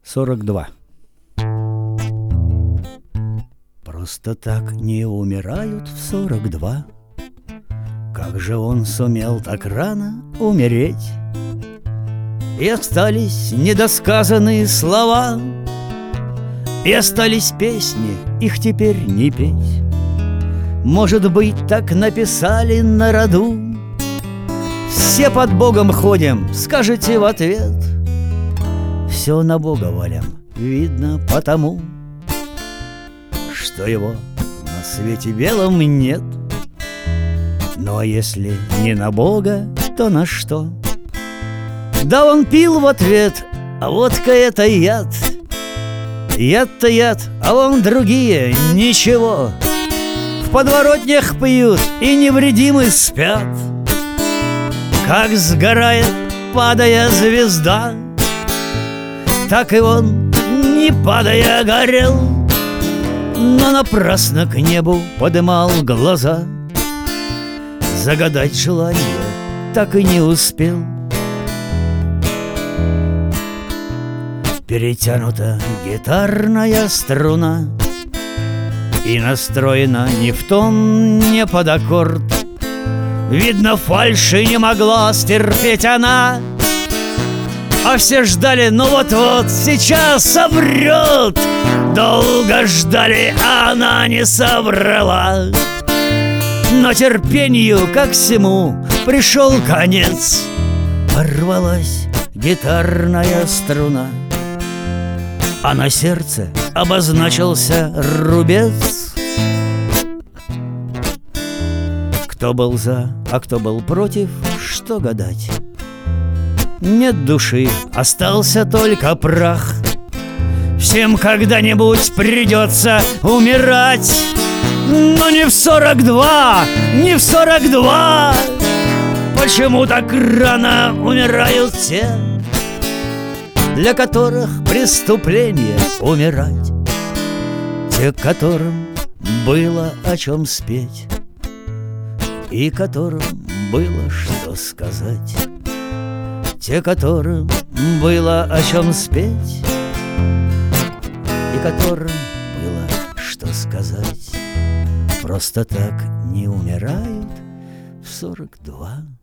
42. Просто так не умирают в 42. Как же он сумел так рано умереть? И остались недосказанные слова, и остались песни, их теперь не петь. Может быть, так написали на роду. Все под Богом ходим, скажете в ответ. Все на Бога валим, видно потому, что его на свете белом нет. Ну а если не на Бога, то на что? Да он пил в ответ, а водка — это яд. Яд-то яд, а вон другие — ничего. В подворотнях пьют и невредимы спят. Как сгорает, падая звезда, так и он, не падая, горел, но напрасно к небу подымал глаза. Загадать желание так и не успел. Перетянута гитарная струна и настроена не в тон, не под аккорд. Видно, фальши не могла стерпеть она, а все ждали, ну вот-вот, сейчас соврет. Долго ждали, а она не соврала. Но терпению, как всему, пришел конец. Порвалась гитарная струна, а на сердце обозначился рубец. Кто был за, а кто был против, что гадать? Нет души, остался только прах. Всем когда-нибудь придется умирать, но не в 42, не в 42. Почему так рано умирают те, для которых преступление умирать? Те, которым было о чем спеть и которым было что сказать. Те, которым было о чем спеть и которым было что сказать, просто так не умирают в 42.